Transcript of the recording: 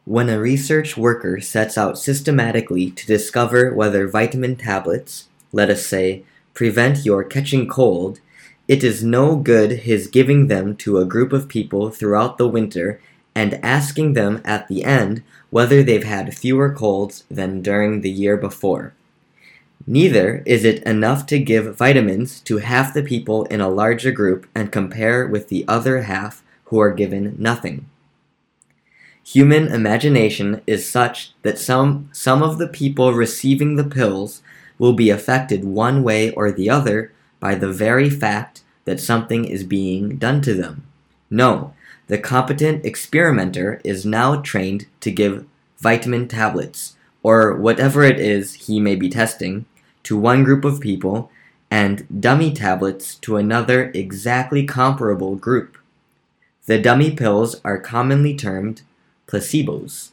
When a research worker sets out systematically to discover whether vitamin tablets, let us say, prevent your catching cold, it is no good his giving them to a group of people throughout the winter and asking them at the end whether they've had fewer colds than during the year before. Neither is it enough to give vitamins to half the people in a larger group and compare with the other half who are given nothing. Human imagination is such that some of the people receiving the pills will be affected one way or the other by the very fact that something is being done to them. No, the competent experimenter is now trained to give vitamin tablets, or whatever it is he may be testing, to one group of people, and dummy tablets to another exactly comparable group. The dummy pills are commonly termed placebos.